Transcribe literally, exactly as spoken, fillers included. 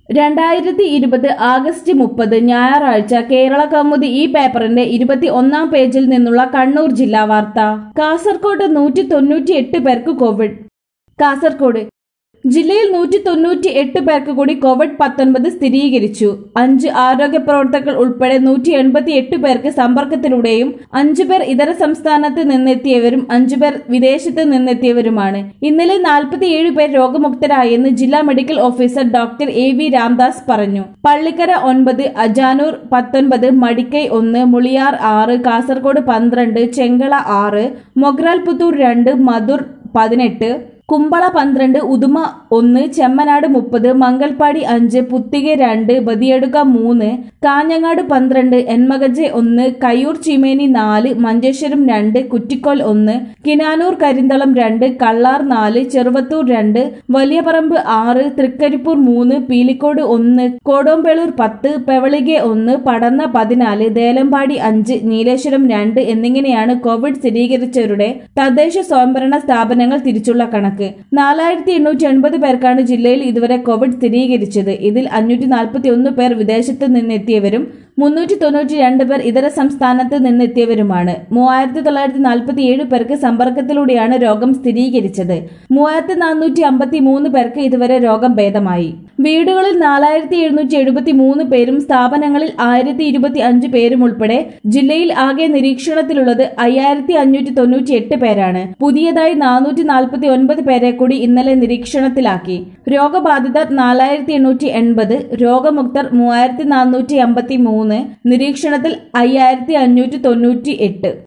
രണ്ടായിരത്തി ഇരുപത് ആഗസ്റ്റ് മുപ്പത് ഞായറാഴ്ച കേരള കൗമുദി ഈ പേപ്പറിന്റെ ഇരുപത്തി ഒന്നാം പേജിൽ നിന്നുള്ള കണ്ണൂർ ജില്ലാ വാർത്ത. കാസർകോട് നൂറ്റി തൊണ്ണൂറ്റി എട്ട് പേർക്ക് കോവിഡ്. കാസർകോട് ജില്ലയിൽ നൂറ്റി തൊണ്ണൂറ്റി എട്ട് പേർക്ക് കൂടി കോവിഡ് പത്തൊൻപത് സ്ഥിരീകരിച്ചു. അഞ്ച് ആരോഗ്യ പ്രവർത്തകർ ഉൾപ്പെടെ നൂറ്റി എൺപത്തി എട്ട് പേർക്ക് സമ്പർക്കത്തിലൂടെയും അഞ്ചു പേർ ഇതര സംസ്ഥാനത്ത് നിന്നെത്തിയവരും അഞ്ചുപേർ വിദേശത്ത് നിന്നെത്തിയവരുമാണ്. ഇന്നലെ നാൽപ്പത്തിയേഴ് പേർ രോഗമുക്തരായെന്ന് ജില്ലാ medical officer doctor A V Ramdas പറഞ്ഞു. പള്ളിക്കര ഒൻപത്, അജാനൂർ പത്തൊൻപത്, മടിക്കൈ ഒന്ന്, മുളിയാർ ആറ്, കാസർകോട് പന്ത്രണ്ട്, ചെങ്കള ആറ്, മൊഗ്രാൽ പുത്തൂർ രണ്ട്, മധുർ പതിനെട്ട്, കുമ്പള പന്ത്രണ്ട്, ഉദുമ ഒന്ന്, ചെമ്മനാട് മുപ്പത്, മംഗൽപാടി അഞ്ച്, പുത്തിക രണ്ട്, ബദിയടുക്ക മൂന്ന്, കാഞ്ഞങ്ങാട് പന്ത്രണ്ട്, എൻമകജെ ഒന്ന്, കയ്യൂർ ചീമേനി നാല്, മഞ്ചേശ്വരം രണ്ട്, കുറ്റിക്കോൽ ഒന്ന്, കിനാനൂർ കരിന്തളം രണ്ട്, കള്ളാർ നാല്, ചെറുവത്തൂർ രണ്ട്, വലിയപറമ്പ് ആറ്, തൃക്കരിപ്പൂർ മൂന്ന്, പീലിക്കോട് ഒന്ന്, കോടോമ്പേളൂർ പത്ത്, പെവളികെ ഒന്ന്, പടന്ന പതിനാല്, ദേലമ്പാടി അഞ്ച്, നീലേശ്വരം രണ്ട് എന്നിങ്ങനെയാണ് കോവിഡ് സ്ഥിരീകരിച്ചവരുടെ തദ്ദേശ സ്വയംഭരണ സ്ഥാപനങ്ങൾ തിരിച്ചുള്ള കണക്ക്. നാലായിരത്തി എണ്ണൂറ്റി എൺപത് പേർക്കാണ് ജില്ലയിൽ ഇതുവരെ കോവിഡ് സ്ഥിരീകരിച്ചത്. ഇതിൽ അഞ്ഞൂറ്റി നാൽപ്പത്തി ഒന്ന് പേർ വിദേശത്ത് നിന്നെത്തിയവരും മുന്നൂറ്റി തൊണ്ണൂറ്റി രണ്ട് പേർ ഇതര സംസ്ഥാനത്ത് നിന്നെത്തിയവരുമാണ്. മൂവായിരത്തി തൊള്ളായിരത്തി നാൽപ്പത്തി ഏഴ് പേർക്ക് സമ്പർക്കത്തിലൂടെയാണ് രോഗം സ്ഥിരീകരിച്ചത്. മൂവായിരത്തി നാനൂറ്റി അമ്പത്തി മൂന്ന് പേർക്ക് ഇതുവരെ രോഗം ഭേദമായി. വീടുകളിൽ നാലായിരത്തി എഴുന്നൂറ്റി എഴുപത്തി മൂന്ന് പേരും സ്ഥാപനങ്ങളിൽ ആയിരത്തി ഇരുപത്തി അഞ്ച് പേരും ഉൾപ്പെടെ ജില്ലയിൽ ആകെ നിരീക്ഷണത്തിലുള്ളത് അയ്യായിരത്തി അഞ്ഞൂറ്റി തൊണ്ണൂറ്റി എട്ട് പേരാണ്. പുതിയതായി നാനൂറ്റി നാൽപ്പത്തി ഒൻപത് പേരെ കൂടി ഇന്നലെ നിരീക്ഷണത്തിലാക്കി. രോഗബാധിതർ നാലായിരത്തി എണ്ണൂറ്റി എൺപത്, രോഗമുക്തർ മൂവായിരത്തി നാനൂറ്റി അമ്പത്തി മൂന്ന്, നിരീക്ഷണത്തിൽ അയ്യായിരത്തി അഞ്ഞൂറ്റി തൊണ്ണൂറ്റി എട്ട്.